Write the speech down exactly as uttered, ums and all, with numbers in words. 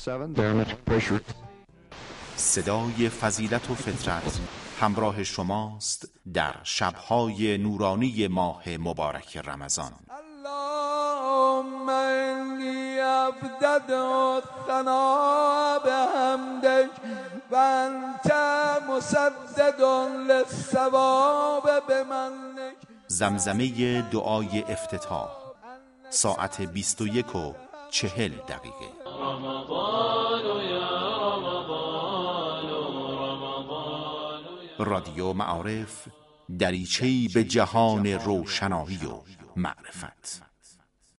صدای فضیلت و فطرت همراه شماست در شبهای نورانی ماه مبارک رمضان. اللهم انی ابتدئ الثناء بحمدک و انت مسدد للثواب بمنک. زمزمه دعای افتتاح ساعت بیست و یک و چهل دقیقه. رمضان یا رمضان رمضان. رادیو معارف، دریچه‌ای به جهان روشنایی و معرفت.